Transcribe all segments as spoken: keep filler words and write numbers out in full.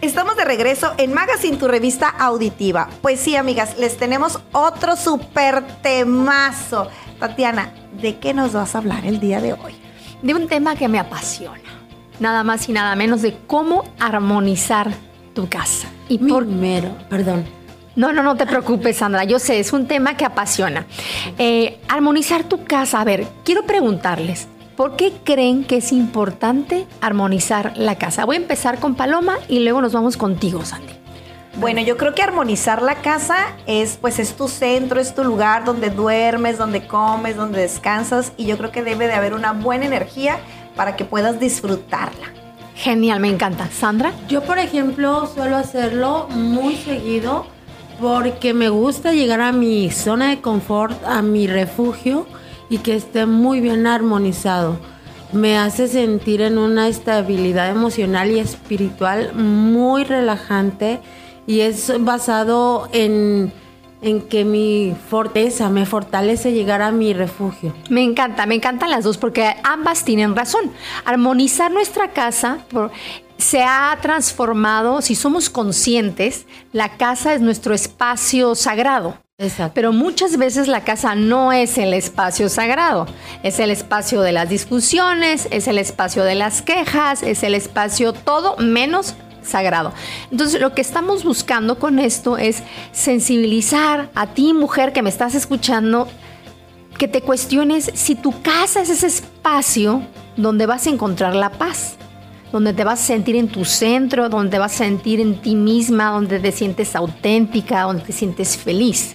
Estamos de regreso en Magazine, tu revista auditiva. Pues sí, amigas, les tenemos otro súper temazo. Tatiana, ¿de qué nos vas a hablar el día de hoy? De un tema que me apasiona. Nada más y nada menos de cómo armonizar tu casa. Y por... Primero, perdón. No, no, no te preocupes, Sandra. Yo sé, es un tema que apasiona. Eh, armonizar tu casa. A ver, quiero preguntarles, ¿por qué creen que es importante armonizar la casa? Voy a empezar con Paloma y luego nos vamos contigo, Sandy. Bueno, yo creo que armonizar la casa es, pues, es tu centro, es tu lugar donde duermes, donde comes, donde descansas, y yo creo que debe de haber una buena energía para que puedas disfrutarla. Genial, me encanta. ¿Sandra? Yo, por ejemplo, suelo hacerlo muy seguido porque me gusta llegar a mi zona de confort, a mi refugio, y que esté muy bien armonizado. Me hace sentir en una estabilidad emocional y espiritual muy relajante, y es basado en, en que mi fortaleza me fortalece llegar a mi refugio. Me encanta, me encantan las dos porque ambas tienen razón. Armonizar nuestra casa por, se ha transformado, si somos conscientes, la casa es nuestro espacio sagrado. Exacto. Pero muchas veces la casa no es el espacio sagrado, es el espacio de las discusiones, es el espacio de las quejas, es el espacio todo menos sagrado. Entonces, lo que estamos buscando con esto es sensibilizar a ti, mujer que me estás escuchando, que te cuestiones si tu casa es ese espacio donde vas a encontrar la paz, donde te vas a sentir en tu centro, donde te vas a sentir en ti misma, donde te sientes auténtica, donde te sientes feliz.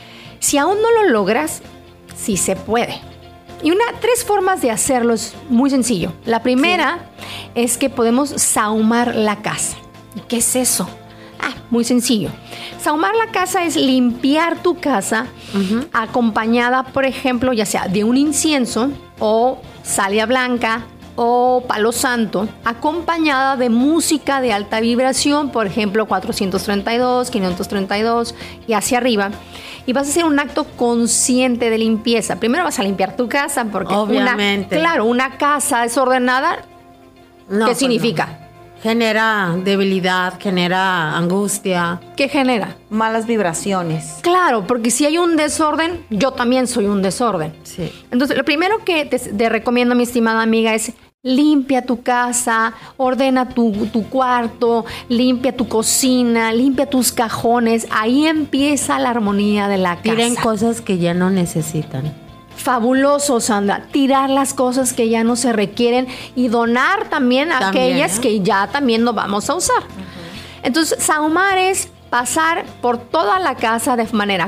Si aún no lo logras, sí se puede. Y una, tres formas de hacerlo es muy sencillo. La primera sí. es que podemos sahumar la casa. ¿Y qué es eso? Ah, muy sencillo. Sahumar la casa es limpiar tu casa uh-huh. acompañada, por ejemplo, ya sea de un incienso o salvia blanca, o palo santo, acompañada de música de alta vibración, por ejemplo, cuatrocientos treinta y dos, quinientos treinta y dos y hacia arriba. Y vas a hacer un acto consciente de limpieza. Primero vas a limpiar tu casa, porque obviamente. Una, claro, una casa desordenada, no, ¿qué significa? No. Genera debilidad, genera angustia. ¿Qué genera? Malas vibraciones. Claro, porque si hay un desorden, yo también soy un desorden. Sí. Entonces, lo primero que te, te recomiendo, mi estimada amiga, es limpia tu casa, ordena tu, tu cuarto, limpia tu cocina, limpia tus cajones. Ahí empieza la armonía de la casa. Tiren cosas que ya no necesitan. Fabuloso, Sandra. Tirar las cosas que ya no se requieren y donar también, también aquellas ¿eh? que ya también no vamos a usar. Uh-huh. Entonces, sahumar es pasar por toda la casa de manera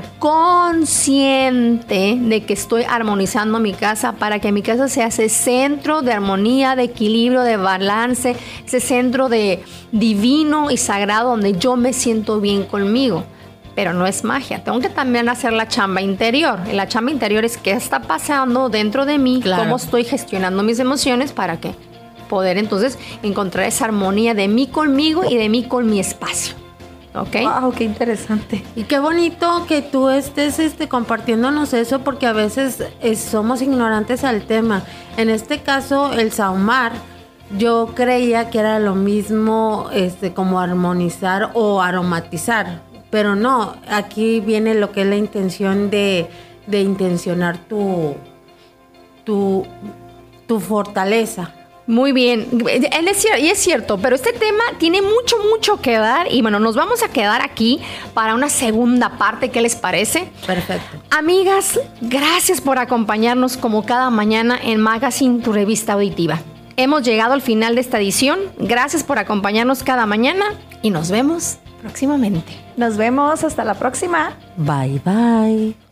consciente de que estoy armonizando mi casa para que mi casa sea ese centro de armonía, de equilibrio, de balance, ese centro de divino y sagrado donde yo me siento bien conmigo. Pero no es magia, tengo que también hacer la chamba interior. Y la chamba interior es qué está pasando dentro de mí, claro. cómo estoy gestionando mis emociones para que poder entonces encontrar esa armonía de mí conmigo y de mí con mi espacio. ¿Ok? Wow, qué interesante. Y qué bonito que tú estés este, compartiéndonos eso, porque a veces es, somos ignorantes al tema. En este caso, el sahumar, yo creía que era lo mismo este, como armonizar o aromatizar. Pero no, aquí viene lo que es la intención de, de intencionar tu, tu, tu fortaleza. Muy bien, y es cierto, pero este tema tiene mucho, mucho que dar y bueno, nos vamos a quedar aquí para una segunda parte, ¿qué les parece? Perfecto. Amigas, gracias por acompañarnos como cada mañana en Magazine, tu revista auditiva. Hemos llegado al final de esta edición, gracias por acompañarnos cada mañana y nos vemos próximamente. Nos vemos hasta la próxima. Bye, bye.